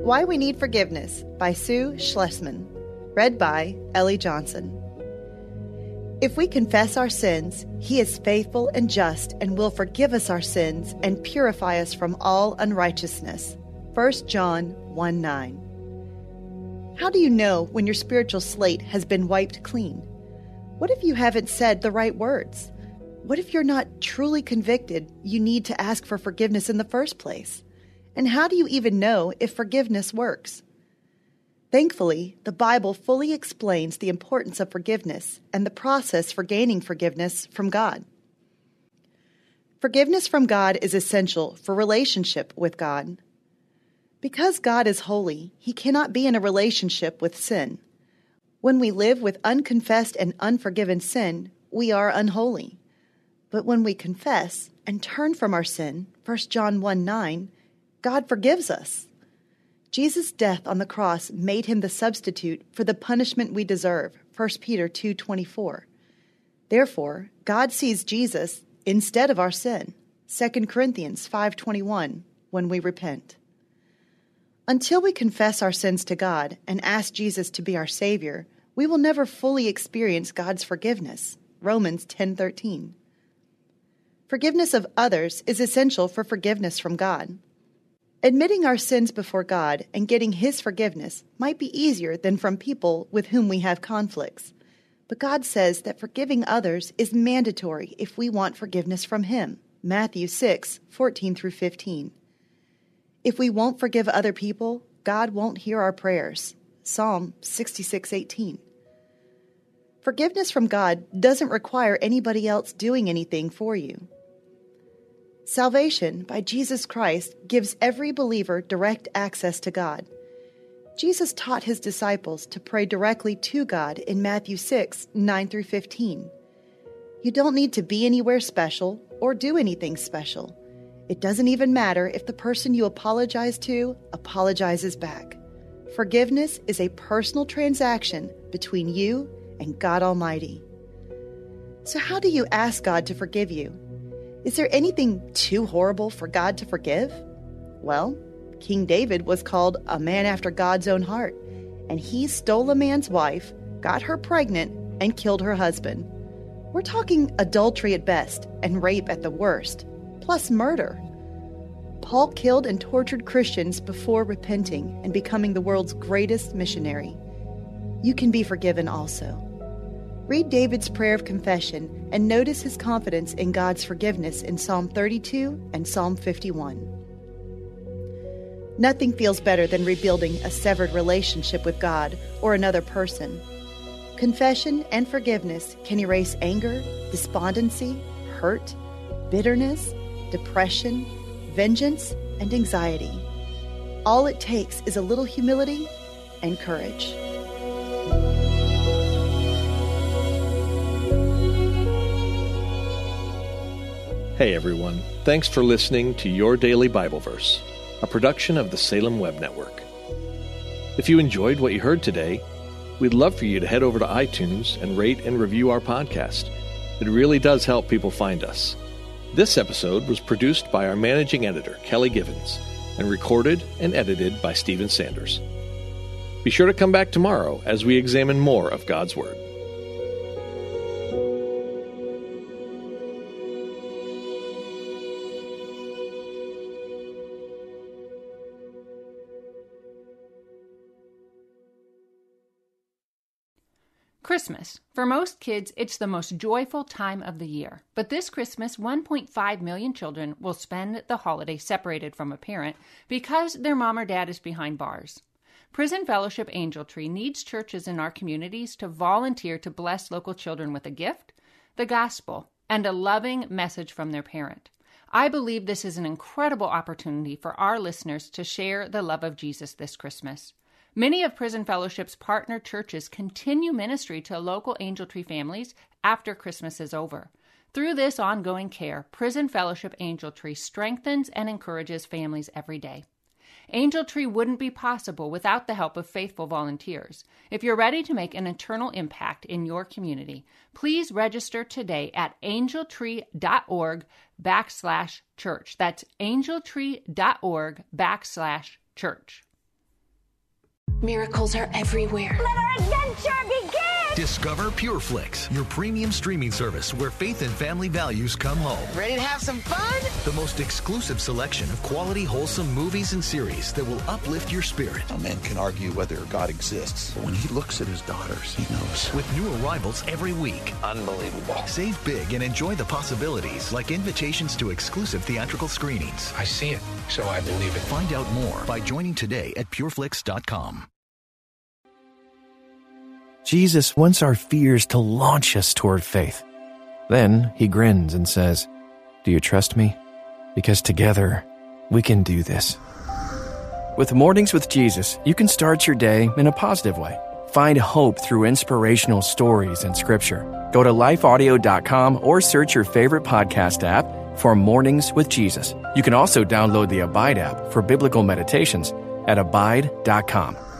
Why We Need Forgiveness by Sue Schlesman. Read by Ellie Johnson. If we confess our sins, He is faithful and just and will forgive us our sins and purify us from all unrighteousness. 1 John 1:9. How do you know when your spiritual slate has been wiped clean? What if you haven't said the right words? What if you're not truly convicted you need to ask for forgiveness in the first place? And how do you even know if forgiveness works? Thankfully, the Bible fully explains the importance of forgiveness and the process for gaining forgiveness from God. Forgiveness from God is essential for relationship with God. Because God is holy, He cannot be in a relationship with sin. When we live with unconfessed and unforgiven sin, we are unholy. But when we confess and turn from our sin, 1 John 1:9, God forgives us. Jesus' death on the cross made Him the substitute for the punishment we deserve, 1 Peter 2:24. Therefore, God sees Jesus instead of our sin, 2 Corinthians 5:21, when we repent. Until we confess our sins to God and ask Jesus to be our Savior, we will never fully experience God's forgiveness, Romans 10:13. Forgiveness of others is essential for forgiveness from God. Admitting our sins before God and getting His forgiveness might be easier than from people with whom we have conflicts. But God says that forgiving others is mandatory if we want forgiveness from Him, Matthew 6:14-15. If we won't forgive other people, God won't hear our prayers, Psalm 66:18. Forgiveness from God doesn't require anybody else doing anything for you. Salvation by Jesus Christ gives every believer direct access to God. Jesus taught His disciples to pray directly to God in Matthew 6:9-15. You don't need to be anywhere special or do anything special. It doesn't even matter if the person you apologize to apologizes back. Forgiveness is a personal transaction between you and God Almighty. So how do you ask God to forgive you? Is there anything too horrible for God to forgive? Well, King David was called a man after God's own heart, and he stole a man's wife, got her pregnant, and killed her husband. We're talking adultery at best and rape at the worst, plus murder. Paul killed and tortured Christians before repenting and becoming the world's greatest missionary. You can be forgiven also. Read David's prayer of confession and notice his confidence in God's forgiveness in Psalm 32 and Psalm 51. Nothing feels better than rebuilding a severed relationship with God or another person. Confession and forgiveness can erase anger, despondency, hurt, bitterness, depression, vengeance, and anxiety. All it takes is a little humility and courage. Hey everyone, thanks for listening to Your Daily Bible Verse, a production of the Salem Web Network. If you enjoyed what you heard today, we'd love for you to head over to iTunes and rate and review our podcast. It really does help people find us. This episode was produced by our managing editor, Kelly Givens, and recorded and edited by Stephen Sanders. Be sure to come back tomorrow as we examine more of God's Word. Christmas. For most kids, it's the most joyful time of the year. But this Christmas, 1.5 million children will spend the holiday separated from a parent because their mom or dad is behind bars. Prison Fellowship Angel Tree needs churches in our communities to volunteer to bless local children with a gift, the gospel, and a loving message from their parent. I believe this is an incredible opportunity for our listeners to share the love of Jesus this Christmas. Many of Prison Fellowship's partner churches continue ministry to local Angel Tree families after Christmas is over. Through this ongoing care, Prison Fellowship Angel Tree strengthens and encourages families every day. Angel Tree wouldn't be possible without the help of faithful volunteers. If you're ready to make an eternal impact in your community, please register today at angeltree.org/church. That's angeltree.org/church. Miracles are everywhere. Let our adventure begin! Discover PureFlix, your premium streaming service where faith and family values come home. Ready to have some fun? The most exclusive selection of quality, wholesome movies and series that will uplift your spirit. A man can argue whether God exists, but when he looks at his daughters, he knows. With new arrivals every week. Unbelievable. Save big and enjoy the possibilities, like invitations to exclusive theatrical screenings. I see it, so I believe it. Find out more by joining today at pureflix.com. Jesus wants our fears to launch us toward faith. Then he grins and says, "Do you trust me? Because together we can do this." With Mornings with Jesus, you can start your day in a positive way. Find hope through inspirational stories and scripture. Go to lifeaudio.com or search your favorite podcast app for Mornings with Jesus. You can also download the Abide app for biblical meditations at abide.com.